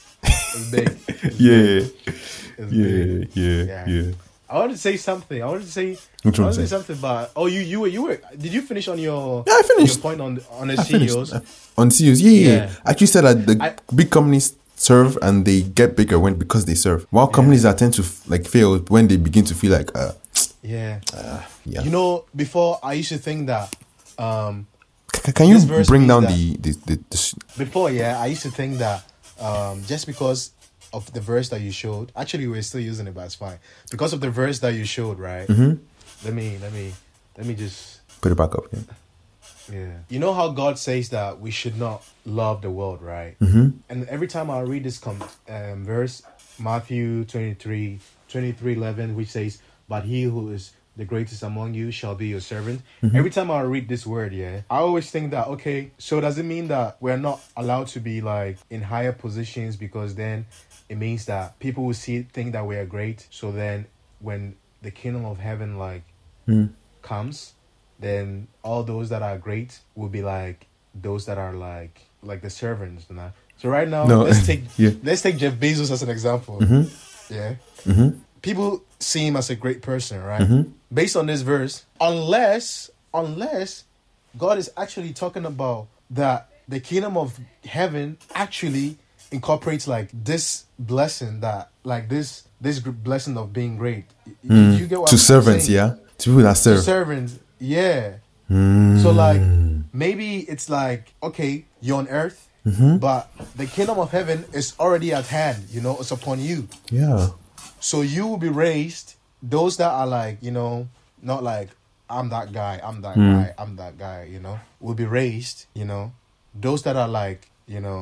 it's big. It's yeah, big. It's big. yeah, yeah, Yeah. yeah. I wanted to say something. I wanted to say. Which I one wanted to say? say something about. Oh, you, you were, you were. Did you finish on your? Yeah, I finished. Your point on on the I C E Os. finished. On C E Os, yeah, yeah. Yeah. I actually said that the I- big companies serve and they get bigger when because they serve. While companies that tend to f- like fail when they begin to feel like, uh, Yeah. yeah. You know, before I used to think that. Um, C- can you this verse bring means down that- the the, the, the sh- Before, yeah, I used to think that um, just because of the verse that you showed, actually we're still using it, but it's fine. Because of the verse that you showed, right? Mhm. Let me, let me, let me just, put it back up? Yeah. yeah. You know how God says that we should not love the world, right? Mm-hmm. And every time I read this com- um, verse, Matthew twenty-three, twenty-three, eleven, which says, "But he who is the greatest among you shall be your servant." Mm-hmm. Every time I read this word, yeah, I always think that, okay, so does it mean that we're not allowed to be like in higher positions because then it means that people will see think that we are great. So then when the kingdom of heaven like Mm. comes, then all those that are great will be like those that are like like the servants. You know? So right now, No, let's take yeah. let's take Jeff Bezos as an example. Mhm. Yeah, Mm-hmm. people see him as a great person, right? Mhm. Based on this verse, unless unless God is actually talking about that the kingdom of heaven actually incorporates like this blessing that like this this gr- blessing of being great. Y- y- Mm. You get what To I'm servants, saying? yeah, to people that To serve. servants, yeah. Mm. So like maybe it's like, okay, you're on earth, Mhm. but the kingdom of heaven is already at hand, you know, it's upon you. Yeah. So you will be raised, those that are like, you know, not like I'm that guy, I'm that Mm. guy, I'm that guy, you know, will be raised, you know. Those that are like, you know,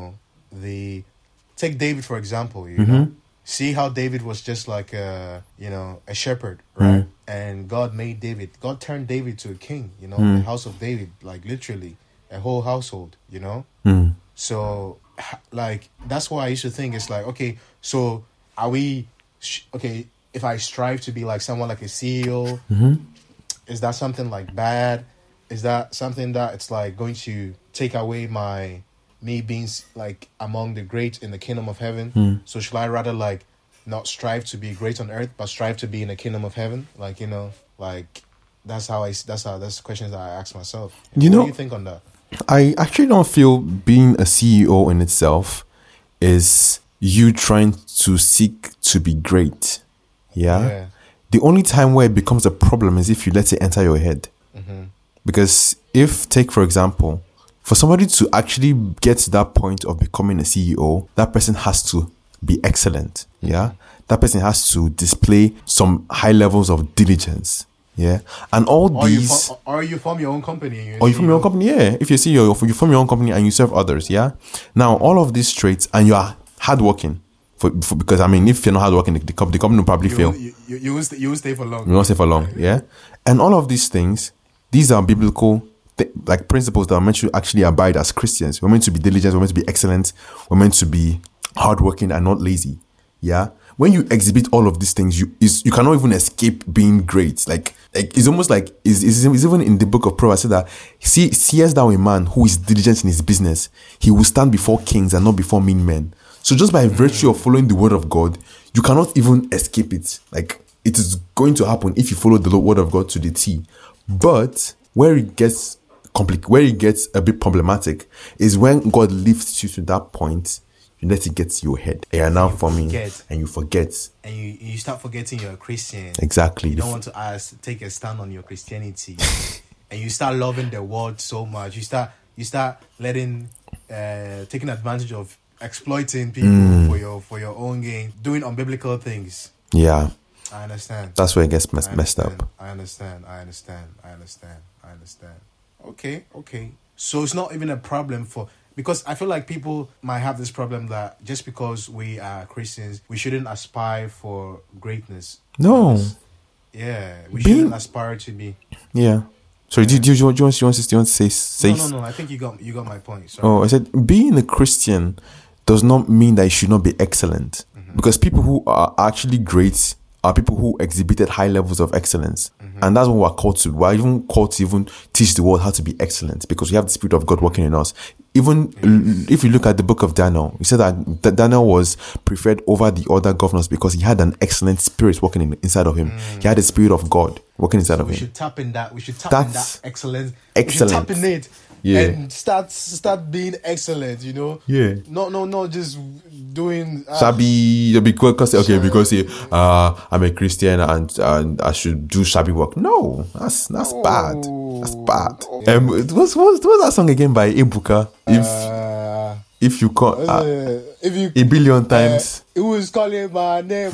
the take David for example. You Mm-hmm. know, see how David was just like a you know a shepherd, right? Mm. And God made David. God turned David to a king. You know, Mm. the house of David, like literally a whole household. You know, Mm. so ha- like that's why I used to think it's like okay, so are we sh- okay? If I strive to be like someone like a C E O, Mm-hmm. is that something like bad? Is that something that it's like going to take away my me being s- like among the great in the kingdom of heaven? Mm. So should I rather like not strive to be great on earth, but strive to be in the kingdom of heaven? Like you know, like that's how I s- that's how that's the questions that I ask myself. You what know- do you think on that? I actually don't feel being a C E O in itself is you trying to seek to be great. Yeah. Yeah. The only time where it becomes a problem is if you let it enter your head. Mm-hmm. Because if, take for example, for somebody to actually get to that point of becoming a C E O, that person has to be excellent. Yeah. That person has to display some high levels of diligence. Yeah. And all Or you, these. fo- or you form your own company. and you Or you see form your own company, yeah. If you see your, you form your own company and you serve others, yeah. Now, all of these traits, and you are hardworking, for, for because I mean, if you're not hardworking, the, the, company, the company will probably You, fail. won't- you, you, you, won't stay, you won't stay for long. We won't stay for long, yeah. And all of these things, these are biblical, th- like principles that are meant to actually abide as Christians. We're meant to be diligent. We're meant to be excellent. We're meant to be hardworking and not lazy, yeah. When you exhibit all of these things, you is you cannot even escape being great. Like, like it's almost like is is even in the book of Proverbs said that see seest thou a man who is diligent in his business, he will stand before kings and not before mean men. So just by virtue of following the word of God, you cannot even escape it. Like it is going to happen if you follow the word of God to the T. But where it gets compli- where it gets a bit problematic is when God lifts you to that point. You let it get to your head. And you're now forming, forget. and you forget. And you, you start forgetting you're a Christian. Exactly. You don't want to ask, take a stand on your Christianity. And you start loving the world so much. You start you start letting uh, taking advantage of exploiting people Mm. for your for your own gain, doing unbiblical things. Yeah, I understand. that's where it gets mess- I messed understand. up. I understand. I understand. I understand. I understand. Okay, okay. So it's not even a problem for because I feel like people might have this problem that just because we are Christians, we shouldn't aspire for greatness. No. Yeah, we Being- shouldn't aspire to be. Yeah. Sorry, do, do, you- do, you want, do, you want, do you want to do you want to say say? No, no, no. I think you got you got my point. Sorry. Oh, I said being a Christian does not mean that you should not be excellent, Mm-hmm. because people who are actually great are people who exhibited high levels of excellence, Mm-hmm. and that's what we're called to. We're even called to even teach the world how to be excellent because we have the Spirit of God working in us. Even l- if you look at the book of Daniel, he said that that Daniel was preferred over the other governors because he had an excellent spirit working in, inside of him. He had the Spirit of God working inside So of we him. him. should tap in that. We should tap in That's that excellence. excellent. We should tap in it. Yeah. And start start being excellent. You know. Yeah. No, no, no. Just doing. Uh, Shabby, because okay, Shabby. because uh, I'm a Christian and, and I should do shabby work. No, that's that's bad. That's bad. Um, what's, what's what's that song again by Ebuka? If uh, if you call uh, uh, if you a billion times, uh, who is calling my name?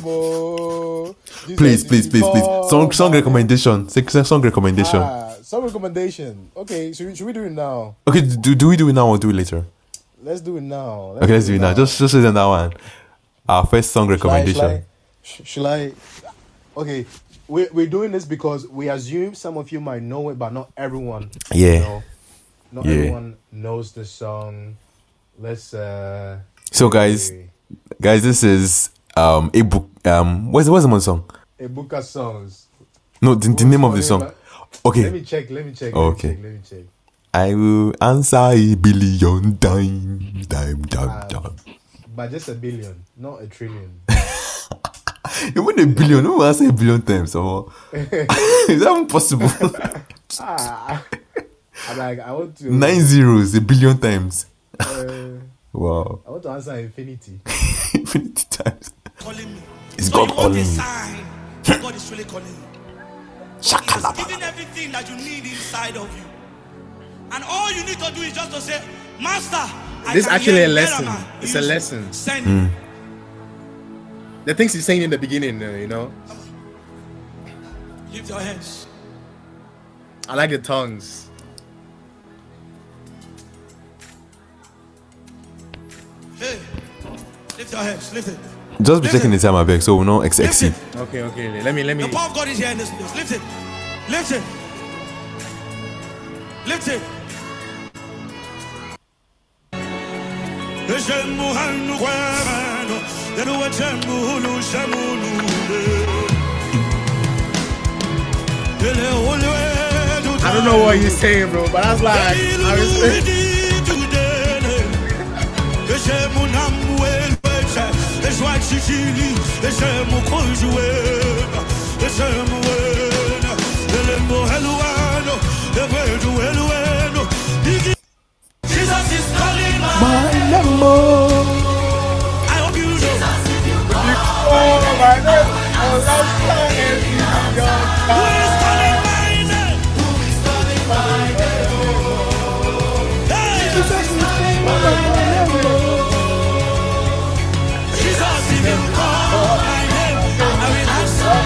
Oh, Jesus please, is please, please, please. before Song song my recommendation. Say- Song recommendation. Ah, some recommendation. Okay, so should we do it now? Okay, do do we do it now or do it later? Let's do it now. Okay, let's do it now. Just just listen that one. Our first song recommendation. Shall I? Shall I, shall I okay, we're, we're doing this because we assume some of you might know it, but not everyone. Yeah. You know, not Yeah. everyone knows the song. Let's. uh So guys, guys, this is um a book. Um, what's what's the one song? Ebuka songs. No, the, the Who's name of the calling song. my- Okay. Let me check. Let me check. Oh, let me okay. check, Let me check. I will answer a billion times, time, time, Ah. time. But just a billion, not a trillion. Even a billion, who will answer a billion times? Or is that even possible? ah, I'm like, I want to. Nine zeros, a billion times. Uh, Wow, I want to answer infinity. infinity times. calling me. Is So God you want calling a me? sign that God is really calling you. He's Shakalaba. giving everything that you need inside of you. And all you need to do is just to say, Master, I This is can actually hear a you. lesson. Where am I? It's a Use- lesson. Send Hmm. me. The things he's saying in the beginning, uh, you know. Lift your hands. I like the tongues. Hey. Lift your heads. Lift it. Just be Lift checking it. the time, I beg, so we'll not ex- Lift exceed. it. Okay, okay. Let me, let me. The power of God is here in this place. Lift it. Lift it. Lift it. I don't know what you're saying, bro, but that's like, I was saying. Jesus is calling my My number. I hope you know. Oh, my name. Oh, last time is your Who is calling my name? Hey! Jesus, if you call my name, I will answer.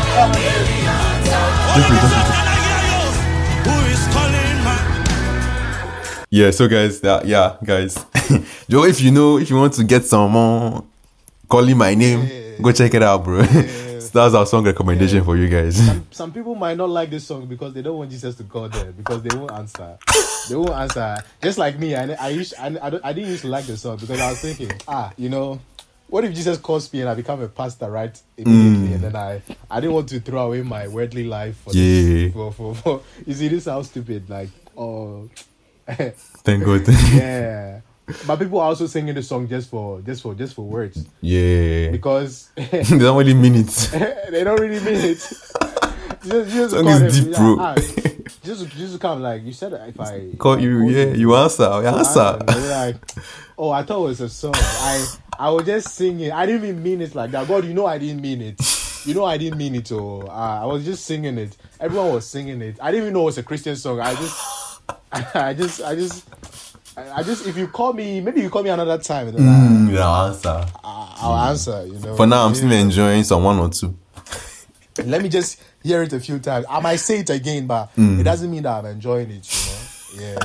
All of a sudden, can I hear you? Who is calling my Yeah, so guys, that yeah, guys. Joe, if you know, if you want to get some more calling my name, Yeah. go check it out, bro. So that's our song recommendation Yeah. for you guys. Some people might not like this song because they don't want Jesus to call them because they won't answer. They won't answer. Just like me, I I used I I, don't, I didn't used to like the song because I was thinking, ah, you know, what if Jesus calls me and I become a pastor right immediately, and then I I didn't want to throw away my worldly life for Yeah. this. For, for, for you see, this sounds stupid. Like oh, Thank God. yeah. But people are also singing the song just for just for just for words Yeah. because They don't really mean it. they don't really mean it. Just, just Song call is them, deep, yeah, bro. ah, just, just come like you said. If I Call if I you, called yeah, you answer, you answer. and they're like, oh, I thought it was a song. I, I was just singing. I didn't even mean it like that. God, you know, I didn't mean it. You know, I didn't mean it. Oh, uh, I was just singing it. Everyone was singing it. I didn't even know it was a Christian song. I just, I just, I just. I just, if you call me, maybe you call me another time, and then Mm, I'll answer. I, I'll answer. You know. For now, I'm still enjoying some one or two. Let me just hear it a few times. I might say it again, but it doesn't mean that I'm enjoying it. You know.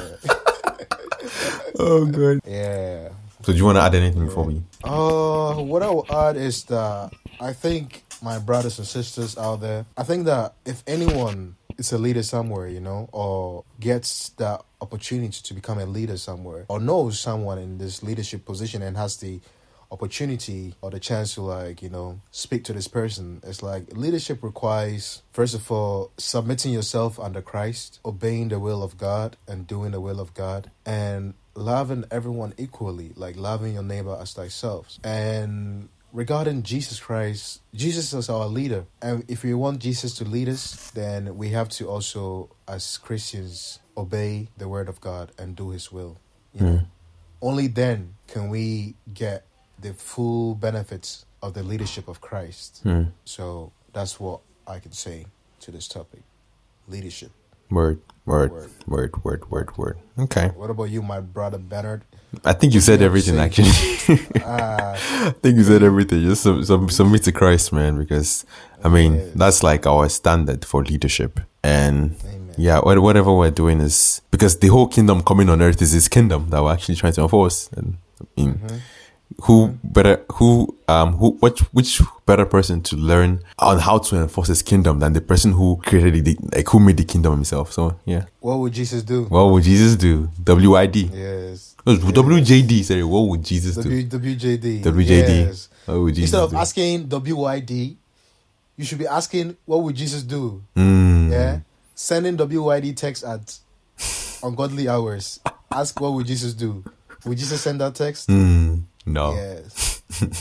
Yeah. Oh God. Yeah. So do you want to add anything before we? Uh, what I will add is that I think my brothers and sisters out there, I think that if anyone is a leader somewhere, you know, or gets the opportunity to become a leader somewhere, or knows someone in this leadership position and has the opportunity or the chance to, like, you know, speak to this person, it's like leadership requires, first of all, submitting yourself under Christ, obeying the will of God and doing the will of God, and loving everyone equally, like loving your neighbor as thyself. And regarding Jesus Christ, Jesus is our leader. And if we want Jesus to lead us, then we have to also, as Christians, obey the word of God and do his will. You know? Only then can we get the full benefits of the leadership of Christ. Hmm. So that's what I can say to this topic. Leadership. Word, word, Word. word, word, word, word. Okay. What about you, my brother Bernard? I think you said you have to everything, say? actually. Uh, I think you said everything. Just sub- sub- submit to Christ, man, because, I mean, Yes. that's like our standard for leadership. And Amen. yeah, what- whatever we're doing is, because the whole kingdom coming on earth is his kingdom that we're actually trying to enforce. And I mean, Mm-hmm. who better, who, um, who, which, which better person to learn on how to enforce his kingdom than the person who created the, like, who made the kingdom himself? So, yeah. what would Jesus do? What would Jesus do? W I D. Yes. Oh, W J D, sorry, what would Jesus do? W- WJD. W J D. Yes. What would Jesus Instead of do? asking W Y D, you should be asking, what would Jesus do? Mm. Yeah. Sending W Y D text at ungodly hours. Ask, what would Jesus do? Would Jesus send that text? Mm. No. Yes.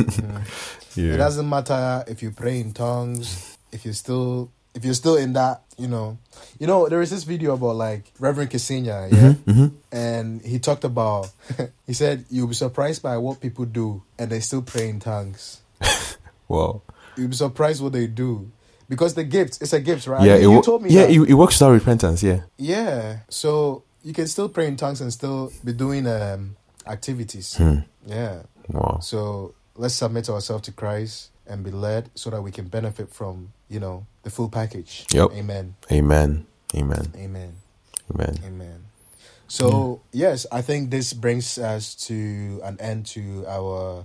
Yeah. It doesn't matter if you pray in tongues, if you're still if you're still in that, you know. You know, there is this video about like Reverend Ksenia, yeah? Mm-hmm. And he talked about he said you'll be surprised by what people do and they still pray in tongues. Wow. You'll be surprised what they do. Because the gift, it's a gift, right? Yeah, I it, mean, you wo- told me yeah, that. it, it works without repentance, yeah. Yeah. So you can still pray in tongues and still be doing um activities. Hmm. Yeah. Wow. So let's submit ourselves to Christ and be led so that we can benefit from, you know, the full package. Yep. Amen. Amen. Amen. Amen. Amen. Amen. So, yes, I think this brings us to an end to our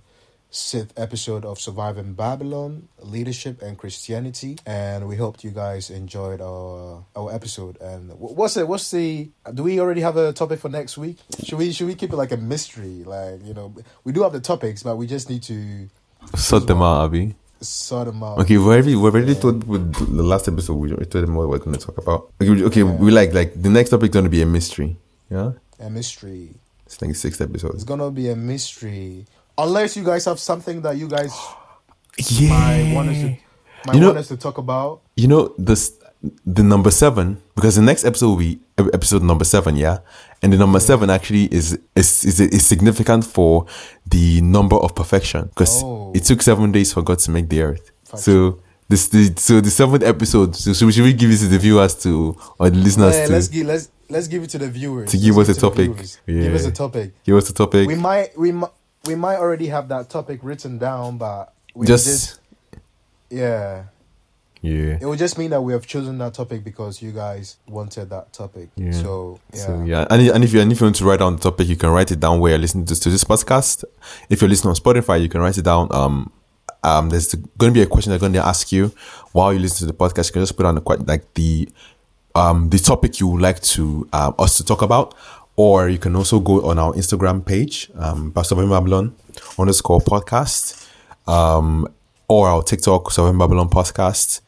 sixth episode of Surviving Babylon, Leadership and Christianity. And we hope you guys enjoyed our our episode. And wh- what's it? What's the? Do we already have a topic for next week? Should we should we keep it like a mystery? Like, you know, we do have the topics, but we just need to Sort them out, Abby. sort them out. Okay, we've already, we've already told with the last episode, we already told them what we're going to talk about. Okay, we- okay Yeah. we like, like, the next topic is going to be a mystery. Yeah? A mystery. It's like six It's episodes. gonna be a mystery. Unless you guys have something that you guys Yeah. might want us to might You know- want us to talk about. You know, this, the number seven, because the next episode will be ep- episode number seven, yeah? And the number seven actually is is, is is significant for the number of perfection, because Oh. it took seven days for God to make the earth. Fact. So this the so the seventh episode. So should we, should we give it to the viewers to or the listeners Yeah, to let's give let's let's give it to the viewers. To give Let's us a it to the topic. viewers. Yeah. Give us a topic. give us the topic? We might we might we might already have that topic written down, but we just, just yeah. yeah. It would just mean that we have chosen that topic because you guys wanted that topic. Yeah. So yeah. So yeah, and, and if you and if you want to write down the topic, you can write it down where you're listening to, to this podcast. If you're listening on Spotify, you can write it down. Um, um, there's going to be a question they're going to ask you while you listen to the podcast. You can just put on the que- like the um the topic you would like to um, us to talk about, or you can also go on our Instagram page, um, Surviving Babylon underscore podcast, um, or our TikTok Surviving Babylon podcast.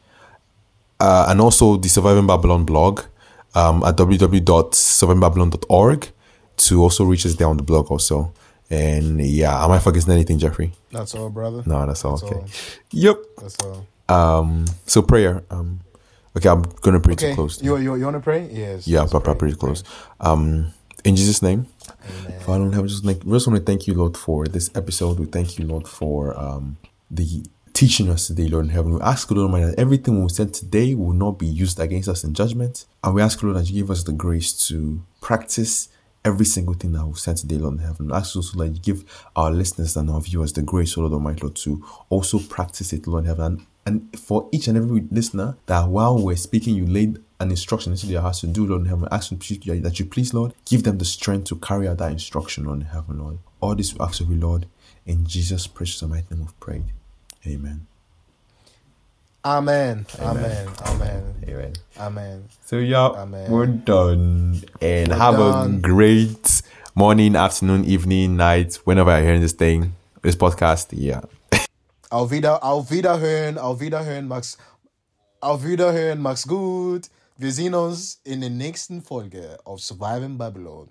Uh, and also the Surviving Babylon blog um, at w w w dot surviving babylon dot org to also reach us there on the blog also. And yeah, am I forgetting anything, Jeffrey? That's all, brother. No, that's all. That's okay. all. Yep. That's all. Um. So prayer. Um. Okay, I'm gonna pray Okay. to close. You you you want to pray? Yes. yeah, let's but pray. pray to close. Um. In Jesus' name. Amen. Father in heaven, just like we just want to thank you, Lord, for this episode. We thank you, Lord, for um the teaching us today, Lord in heaven. We ask you, Lord Almighty, that everything we said today will not be used against us in judgment. And we ask you, Lord, that you give us the grace to practice every single thing that we've said today, Lord in heaven. We ask you also that you give our listeners and our viewers the grace, Lord Almighty, Lord, to also practice it, Lord in heaven. And, and for each and every listener, that while we're speaking, you laid an instruction into their hearts to do, Lord in heaven. I ask you that you please, Lord, give them the strength to carry out that instruction, Lord in heaven, Lord. All this we ask of you, Lord, in Jesus' precious and mighty name we've prayed. Amen. Amen. Amen. Amen. Amen. Amen. Amen. So yeah, Amen. we're done. And We're have done. a great morning, afternoon, evening, night, whenever you're hearing this thing, this podcast. Yeah. Auf Wieder, auf Wiederhören, auf Wiederhören, Max. Auf Wiederhören, Max gut. Wir sehen uns in der nächsten Folge auf Surviving Babylon.